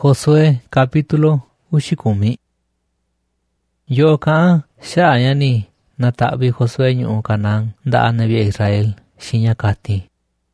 Josué capítulo 10. Yo ka sha'ayani natabi Josué ñu Canaán da nabi Israel shinya kati.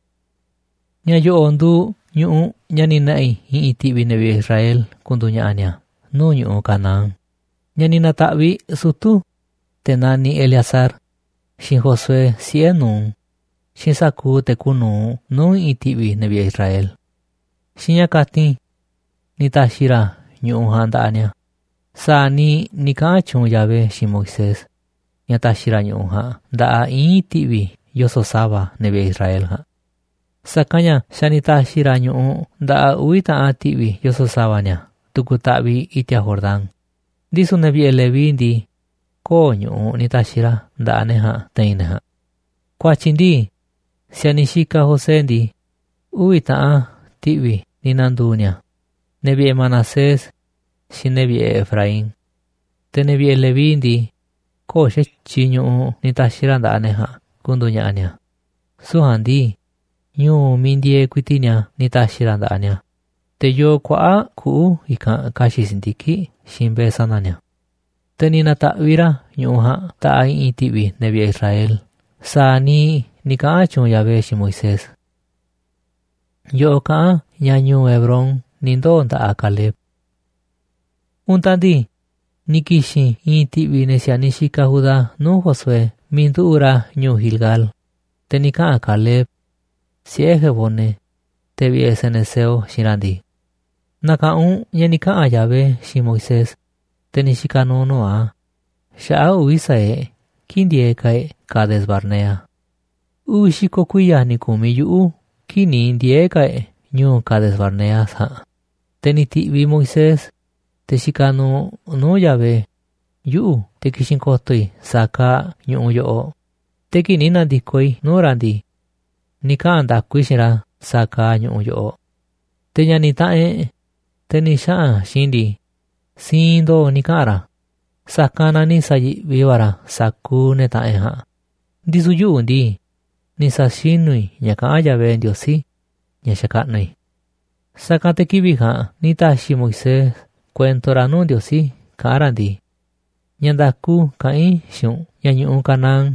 Nya yo ondu ñu nyani nai itibi nabi Israel kundunya anya no ñu Canaán. Nyani natabi sutu tenani Eleazar shin Josué sienu shin saku tekunu no itibi nabi Israel. Shinya kati nitashira ñu handa anya. Sani nikachun Yahweh shi Moisés. Nyatashira ñu ha da itibi yososaba nabi Israel ha. Sakanya shanitashira ñu da uita atibi yososaba nya tukutabi itia Jordán. Disu nabi Elevi di ko ñu nitashira da aneha taineha. Kwa chindi shanishika José di uita atibi ninandunya. Nebi Manasés shi nebi Efraín. Te nebi Elevi di ko shechi ñu nitashira da aneha kundunya anya. Suhandi ñu mindie kuitinya nitashira da anya. Te yo kwa ku ika kashi sindiki shimbe sananya. Te ninatawira ñu ha ta itibi nebi Israel. Sani nikachun Yahweh shi Moisés. Yo ka nyanyu Hebrón nindo da Caleb. Untandi nikishi itibi nesianishika Judá no Josué mindura ñu Gilgal. Tenika Caleb siehebone tebi eseneseo shirandi. Naka yanika Yahweh shi Moisés tenishika no noa. Shaa uisae kindie kae Kades Barnea. Uishiko kuya nikumi yu kini indie kae ñu Kades Barnea sa. Tenitibi Moisés teshikano no Yahweh yu tekishinkotoi saka ñu yo. Tekinina dikoi norandi nika anda kuishira saka ñu yo. Teñanitae tenisha shindi sindo nikara sakana ni sayi viwara saku netae ha. Disu yu ndi nisa shinui nyaka Yahweh Diosi nyashakatnoi. Sakate kibiha nitashi Moisés cuentora no Diosi karandi. Nyandaku kai shun yanyu Canaán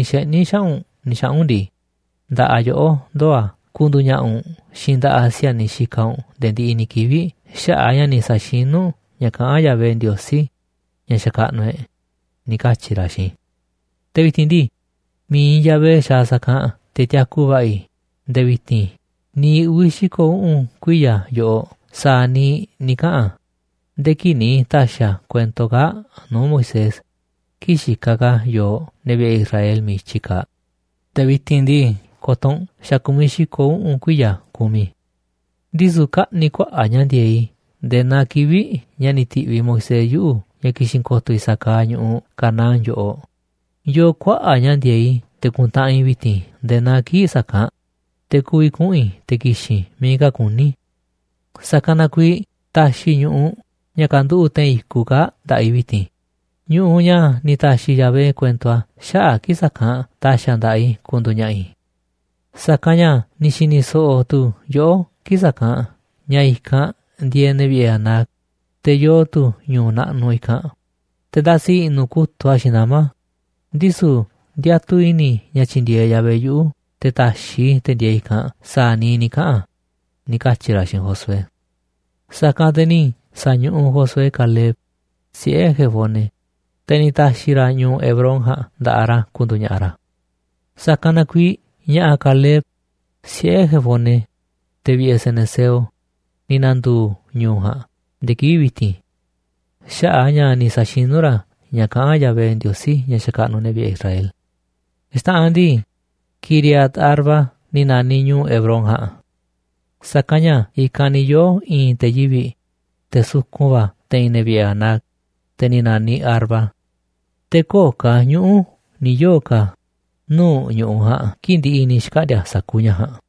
nishaundi. Da ayo doa kundunya shinda asia nishikau dendi inikibi shaaya nisashinu nyaka Yahweh Diosi nyashakatnoe nikachirashi. Tevitindi mi Yahweh shasaka tetiakubai deviti. Ni uishiko kuya yo sani nika. Dekini tasha cuento ga no Moisés. Kishikaga yo nebi Israel mi chika. Tevitindi koton shakumishiko kuya kumi. Dizuka nikwa anyandie. Dena kibi nyanitibi Moisés yu yakishinkoto isaka ñu Canaán yo. Yo kwa anyandie te kuntai biti. Dena ki isaka. Te kui kui te kishi miga kuni. Sakana kui tashi ñu nyakandu utei kuka da ibiti. Ñu nya ni tashi Yahweh cuentoa sha kisaka tasha dai kundunyai. Sakanya nishiniso tu yo kisaka nyaika diene bianak. Te yo tu ñu na noika. Te dasi nuku tuashinama. Disu diatu ini nyachindie Yahweh yu. Te tashi te dieika sani nika. Nikachirashin Josué. Sakadeni sanyu Josué Caleb siehebone. Teni tashira ñu Hebrón ha daara kundunyara. Sakana kui nya Caleb siehebone tebi eseneseo ninandu ñu ha dekibiti. Shaanya ni sashinura nyaka Yahweh Diosi nyashakanu nebi Israel. Esta andi Kiriat Arba ninani ñu Hebrón ha. Sakanya ikani yo teyibi tesukuba teinebi anak teninani Arba. Tekoka ñu ni yoka no ñu ha kindi inishkadia sakunya ha.